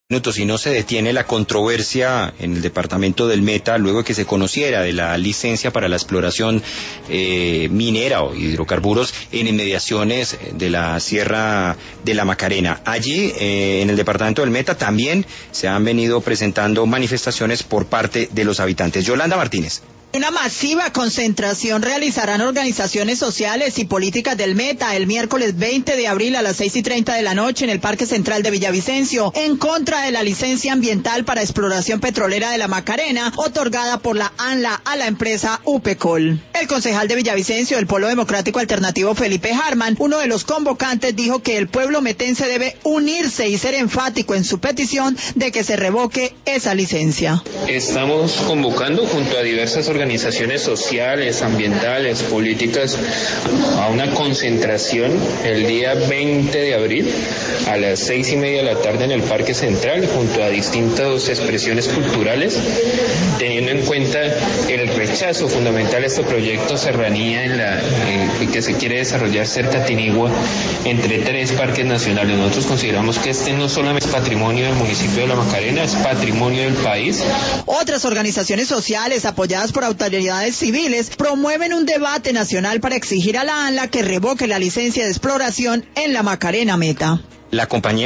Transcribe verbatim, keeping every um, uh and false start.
minutos y no se detiene la controversia en el departamento del Meta luego de que se conociera de la licencia para la exploración eh, minera o hidrocarburos en inmediaciones de la Sierra de la Macarena. Allí, eh, en el departamento del Meta, también se han venido presentando manifestaciones por parte de los habitantes. Yolanda Martínez. Una masiva concentración realizarán organizaciones sociales y políticas del Meta el miércoles veinte de abril a las seis y treinta de la noche en el Parque Central de Villavicencio en contra de la licencia ambiental para exploración petrolera de la Macarena otorgada por la ANLA a la empresa UPECOL. El concejal de Villavicencio del Polo Democrático Alternativo Felipe Harman, uno de los convocantes, dijo que el pueblo metense debe unirse y ser enfático en su petición de que se revoque esa licencia. Estamos convocando junto a diversas organizaciones organizaciones sociales, ambientales, políticas, a una concentración el día veinte de abril a las seis y media de la tarde en el Parque Central, junto a distintas expresiones culturales, teniendo en cuenta el rechazo fundamental a este proyecto Serranía en la, en, que se quiere desarrollar cerca a Tinigua, entre tres parques nacionales. Nosotros consideramos que este no solamente es patrimonio del municipio de La Macarena, es patrimonio del país. Otras organizaciones sociales apoyadas por autoridades civiles promueven un debate nacional para exigir a la ANLA que revoque la licencia de exploración en la Macarena Meta. La compañía